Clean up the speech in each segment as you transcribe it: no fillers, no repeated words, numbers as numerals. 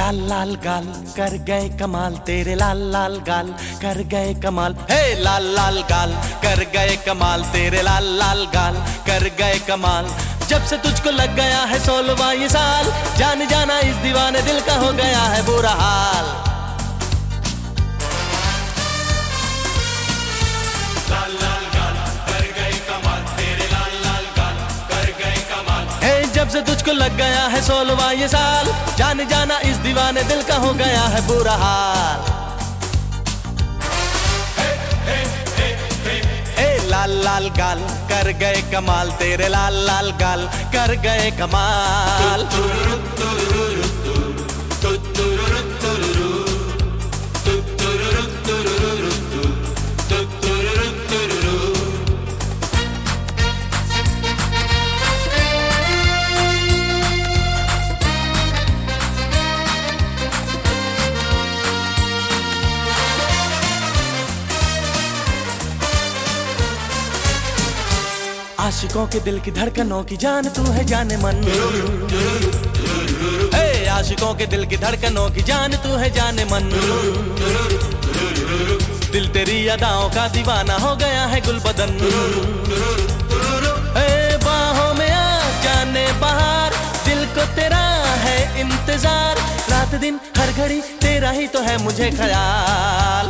लाल लाल गाल कर गए कमाल, तेरे लाल लाल गाल कर गए कमाल। हे लाल लाल गाल कर गए कमाल, तेरे लाल लाल गाल कर गए कमाल। जब से तुझको लग गया है 16वां ये साल, जान जाना इस दीवाने दिल का हो गया है बुरा हाल। लाल लाल गाल कर गए कमाल, तेरे लाल लाल गाल कर गए कमाल। हे जब से तुझको लग गया है 16वां ये साल, जान जाना इस दीवाने दिल का हो गया है बुरा हाल। लाल लाल गाल कर गए कमाल, तेरे लाल लाल गाल कर गए कमाल। आशिकों के दिल की धड़कनों की जान तू है जाने मन। हे आशिकों के दिल की धड़कनों की जान तू है जाने मन। दिल तेरी अदाओं का दीवाना हो गया है गुलबदन। हे बाहों में आ जाने बहार, दिल को तेरा है इंतजार। रात दिन हर घड़ी तेरा ही तो है मुझे ख्याल।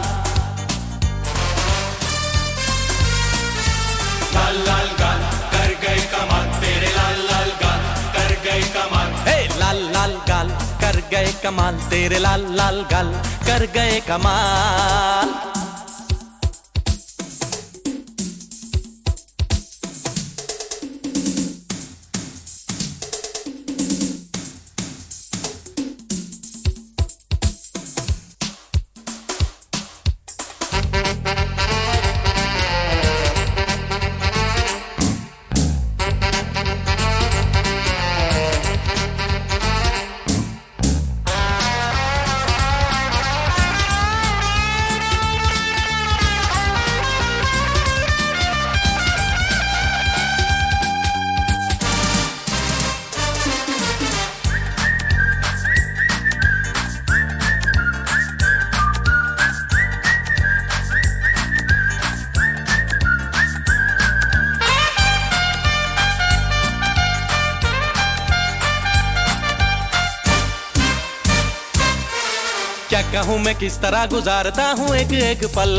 लाल लाल गाल कर गए कमाल, तेरे लाल लाल गाल कर गए कमाल। हे लाल लाल गाल कर गए कमाल, तेरे लाल लाल गाल कर गए कमाल। क्या कहूँ मैं किस तरह गुजारता हूँ एक एक पल।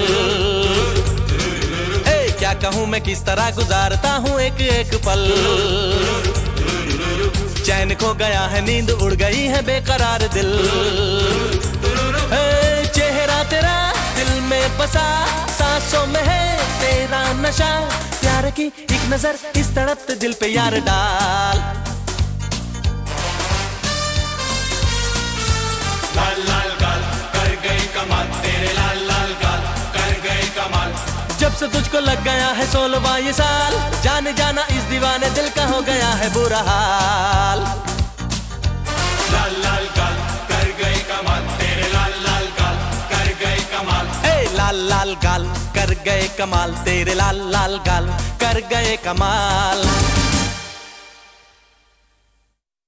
क्या कहूँ मैं किस तरह गुजारता हूँ एक एक पल। चैन खो गया है, नींद उड़ गई है बेकरार दिल। चेहरा तेरा दिल में बसा, सांसों में है तेरा नशा। प्यार की एक नजर इस तड़पते दिल पे यार डाल। लाल लाल गाल कर गए कमाल, तेरे लाल लाल गाल कर गए कमाल। जब से तुझको लग गया है 16वां ये साल, जाने जाना इस दीवाने दिल का हो गया है बुरा हाल। लाल लाल गाल कर गए कमाल, तेरे लाल लाल गाल कर गए कमाल। लाल लाल गाल कर गए कमाल, तेरे लाल लाल गाल कर गए कमाल।